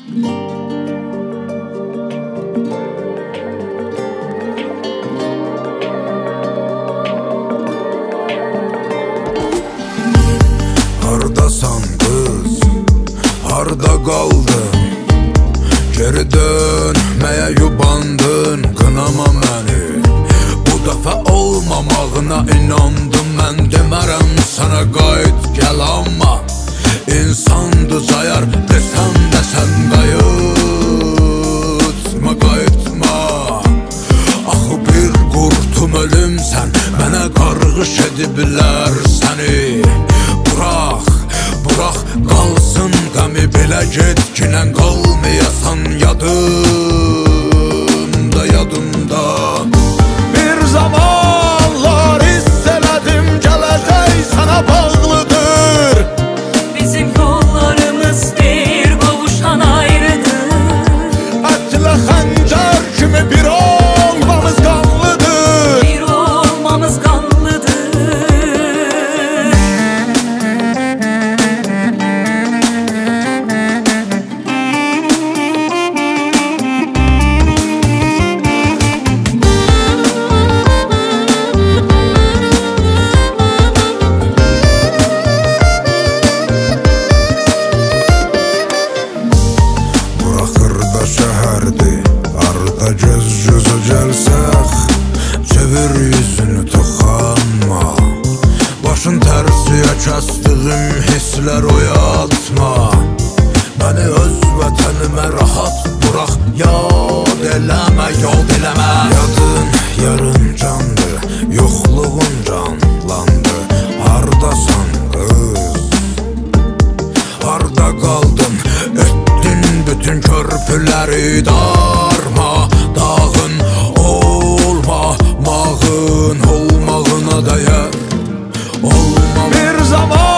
Hardasan qız, harda qaldın? Geri dönməyə yubandın, qınama məni. Bu dəfə olmamağına inandım, mən demərəm sənə qayıt gəl, amma İnsandı cayar desəm də sən qayıtma, qayıtma. Axı bir qurtum ölümsən, mənə qarğış ediblər səni. Bırax, bırax qalsın qəmi, belə getginən qalmayasan yadımda, yadımda. Bir zamanlar hiss elədim, gələcək sənə bağlıdır. Bizim yollarımız bir qovuşan ayrıdır. Ətlə xəncər kimi bir olmamız qanlıdır. Bir olmamız qanlıdır. Şəhərdir, arda göz-gözə gəlsək, çevir yüzünü toxanma. Başın tərsiyə kəsdiyim hisslər oyatma. Məni öz vətənimə rahat bırax, yad eləmə, yad eləmə. Yadın yarın candır, yoxluğun canlandı. Hardasan qız, harda qaldın? Bütün körpüləri darma dağın, olmamağın olmağına dəyər, olmam. Bir zaman